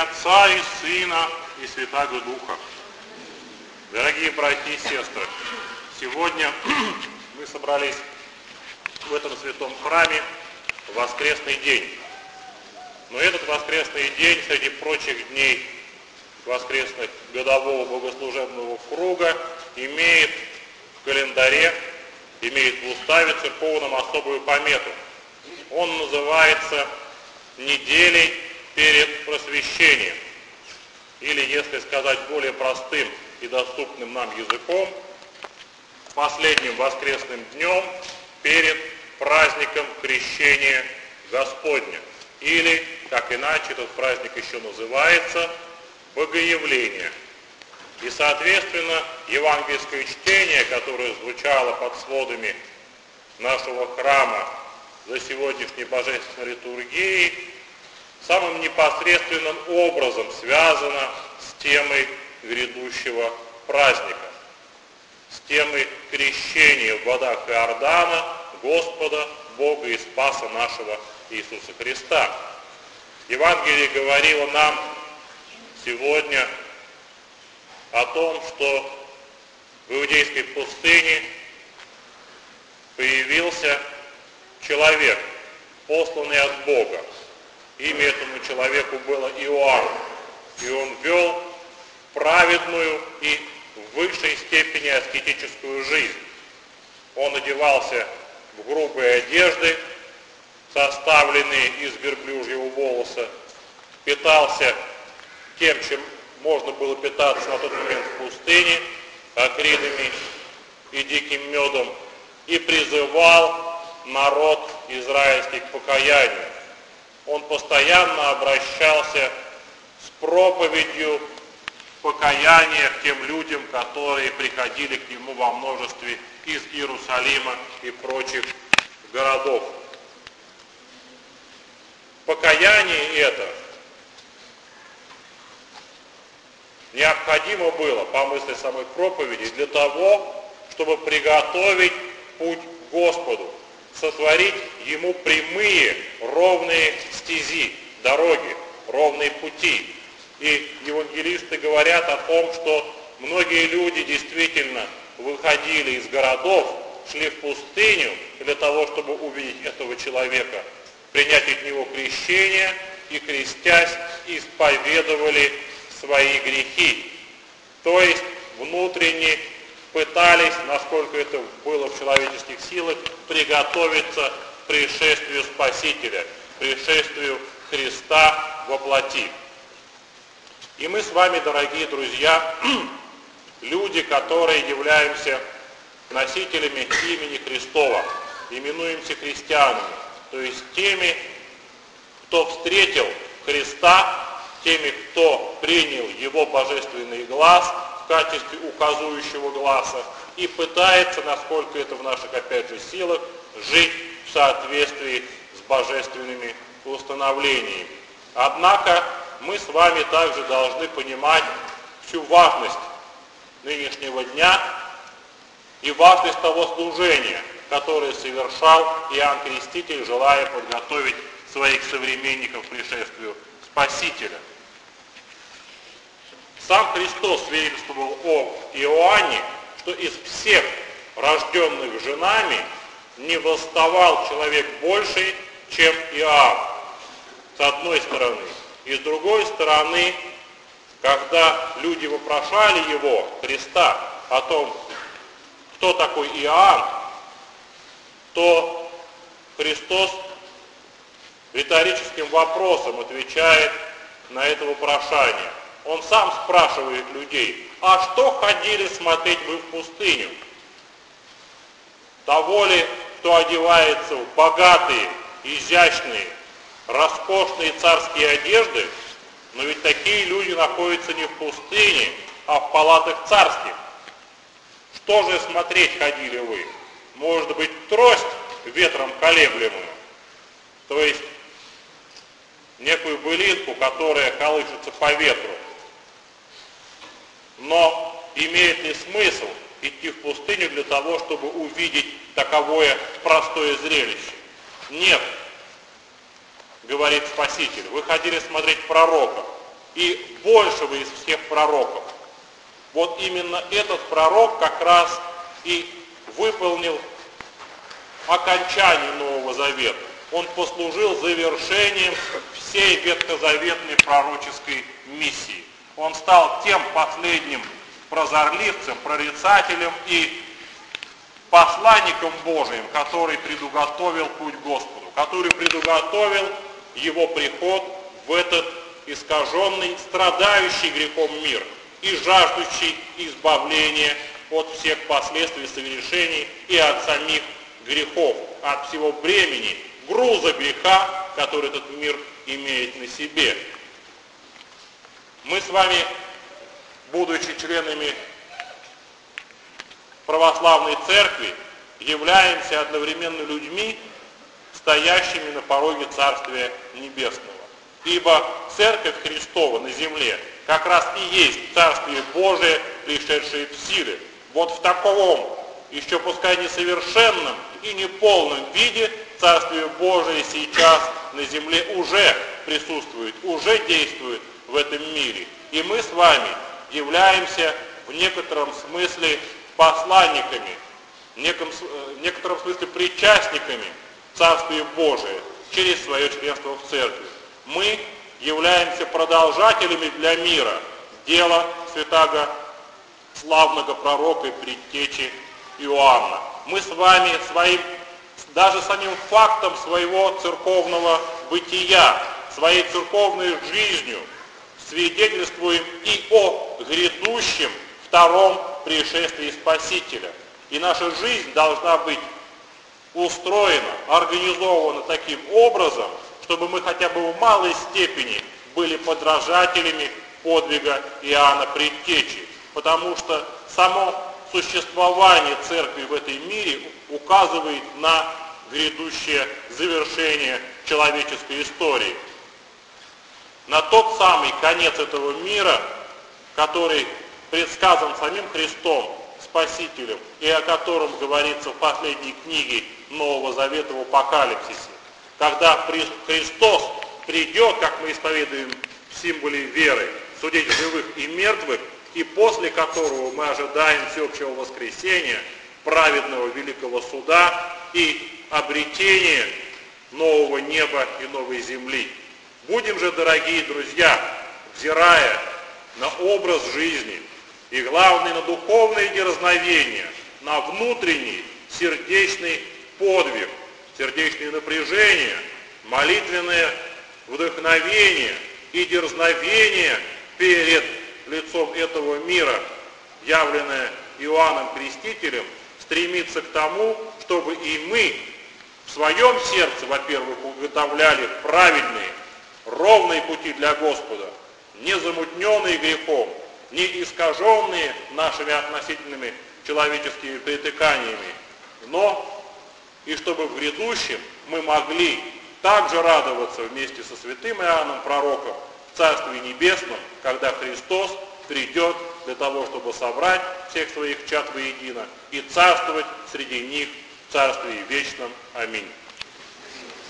Отца и Сына и Святаго Духа. Дорогие братья и сестры, сегодня мы собрались в этом святом храме в воскресный день. Но этот воскресный день среди прочих дней воскресных годового богослужебного круга имеет в календаре, имеет в уставе церковном особую помету. Он называется неделей перед просвещением. Или, если сказать более простым и доступным нам языком, последним воскресным днем перед праздником Крещения Господня. Или, как иначе этот праздник еще называется, Богоявление. И, соответственно, евангельское чтение, которое звучало под сводами нашего храма за сегодняшней божественной литургией, самым непосредственным образом связано с темой грядущего праздника, с темой крещения в водах Иордана Господа, Бога и Спаса нашего Иисуса Христа. Евангелие говорило нам сегодня о том, что в иудейской пустыне появился человек, посланный от Бога. Имя этому человеку было Иоанн, и он вел праведную и в высшей степени аскетическую жизнь. Он одевался в грубые одежды, составленные из верблюжьего волоса, питался тем, чем можно было питаться на тот момент в пустыне, акридами и диким медом, и призывал народ израильский к покаянию. Он постоянно обращался с проповедью покаяния к тем людям, которые приходили к нему во множестве из Иерусалима и прочих городов. Покаяние это необходимо было, по мысли самой проповеди, для того, чтобы приготовить путь к Господу, сотворить Ему прямые, ровные стези, дороги, ровные пути. И евангелисты говорят о том, что многие люди действительно выходили из городов, шли в пустыню для того, чтобы увидеть этого человека, принять от него крещение и, крестясь, исповедовали свои грехи. То есть внутренне пытались, насколько это было в человеческих силах, приготовиться к пришествию Спасителя, к пришествию Христа во плоти. И мы с вами, дорогие друзья, люди, которые являемся носителями имени Христова, именуемся христианами, то есть теми, кто встретил Христа, теми, кто принял Его божественный глас в качестве указующего гласа и пытается, насколько это в наших, опять же, силах, жить в соответствии с божественными установлениями. Однако мы с вами также должны понимать всю важность нынешнего дня и важность того служения, которое совершал Иоанн Креститель, желая подготовить своих современников к пришествию Спасителя. Сам Христос свидетельствовал о Иоанне, что из всех рожденных женами не восставал человек больший, чем Иоанн, с одной стороны. И с другой стороны, когда люди вопрошали его, Христа, о том, кто такой Иоанн, то Христос риторическим вопросом отвечает на это вопрошание. Он сам спрашивает людей: а что ходили смотреть вы в пустыню? Того ли, кто одевается в богатые, изящные, роскошные царские одежды? Но ведь такие люди находятся не в пустыне, а в палатах царских. Что же смотреть ходили вы? Может быть, трость ветром колеблемую? То есть некую былинку, которая колышется по ветру. Но имеет ли смысл идти в пустыню для того, чтобы увидеть таковое простое зрелище? Нет, говорит Спаситель. Вы ходили смотреть пророка. и большего из всех пророков. Вот именно этот пророк как раз и выполнил окончание Нового Завета. Он послужил завершением всей ветхозаветной пророческой миссии. Он стал тем последним прозорливцем, прорицателем и посланником Божиим, который предуготовил путь Господу, который предуготовил его приход в этот искаженный, страдающий грехом мир и жаждущий избавления от всех последствий совершений и от самих грехов, от всего бремени, груза греха, который этот мир имеет на себе. Мы с вами, будучи членами православной церкви, являемся одновременно людьми, стоящими на пороге Царствия Небесного. Ибо Церковь Христова на земле как раз и есть Царствие Божие, пришедшее в силе. Вот в таком, еще пускай несовершенном и неполном виде, Царствие Божие сейчас на земле уже присутствует, уже действует в этом мире. И мы с вами являемся в некотором смысле посланниками, в некотором смысле причастниками Царствия Божия через свое членство в церкви. Мы являемся продолжателями для мира дела святаго славного пророка и предтечи Иоанна. Мы с вами даже самим фактом своего церковного бытия, своей церковной жизнью свидетельствуем и о грядущем втором пришествии Спасителя. И наша жизнь должна быть устроена, организована таким образом, чтобы мы хотя бы в малой степени были подражателями подвига Иоанна Предтечи. Потому что само существование церкви в этом мире указывает на грядущее завершение человеческой истории. На тот самый конец этого мира, который предсказан самим Христом, Спасителем, и о котором говорится в последней книге Нового Завета в Апокалипсисе. Когда Христос придет, как мы исповедуем в символе веры, судить живых и мертвых, и после которого мы ожидаем всеобщего воскресения, праведного великого суда и обретения нового неба и новой земли. Будем же, дорогие друзья, взирая на образ жизни и, главное, на духовное дерзновение, на внутренний сердечный подвиг, сердечное напряжение, молитвенное вдохновение и дерзновение перед лицом этого мира, явленное Иоанном Крестителем, стремиться к тому, чтобы и мы в своем сердце, во-первых, уготовляли праведные, ровные пути для Господа, не замутненные грехом, не искаженные нашими относительными человеческими притыканиями, но и чтобы в грядущем мы могли также радоваться вместе со святым Иоанном Пророком в Царстве Небесном, когда Христос придет для того, чтобы собрать всех своих чад воедино и царствовать среди них в Царстве Вечном. Аминь.